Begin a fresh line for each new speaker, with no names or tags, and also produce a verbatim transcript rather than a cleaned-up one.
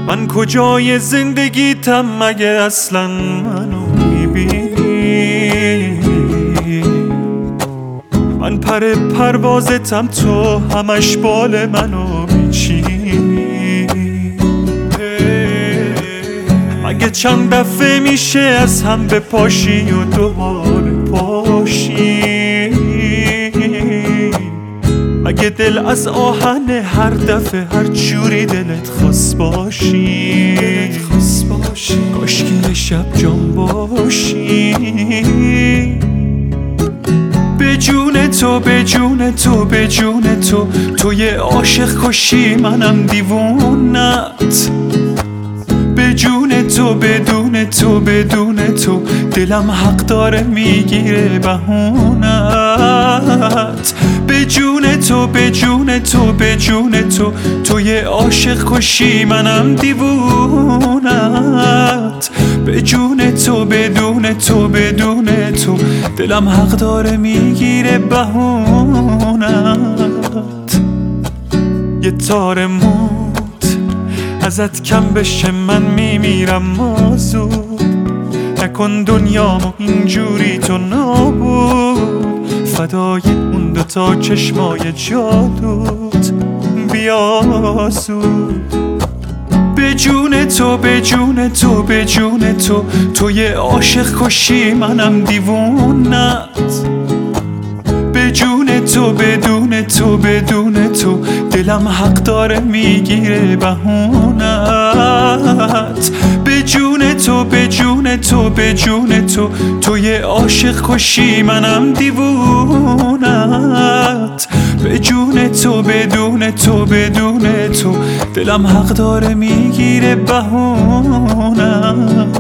من کجای زندگیتم مگه اصلا منو میبینی؟ من پر پروازتم تو همش بال منو میچینی. مگه چند دفعه میشه از هم بپاشی و دوباره پاشی؟ مگه دل از آهن هر دفعه هر جوری دلت خواست باشی؟ کاشکی شب جان باشی. به جون تو به جون تو به جون تو تو یه عاشق کشی منم دیوونت. به جون تو بدون تو بدون تو دلم حق داره میگیره بهونت. به جون تو به جون تو به جون تو تو یه عاشق کشی منم دیوونت. به جون تو بدون تو بدون تو دلم حق داره میگیره بهونت. یه تار موت ازت کم بشه من میمیرم مازود. نکن دنیامو اینجوری تو نابود. فدای اون دوتا چشمای جادوت بیا زود. به جون تو به جون تو به جون تو تو یه عاشق کشی منم دیوونت. به جون تو بدون تو بدون تو دلم حق داره میگیره بهونت. به جون تو به جون تو به جون تو تو یه عاشق کشی منم دیوونت. به جون تو بدون تو بدون تو دلم حق داره میگیره بهونت.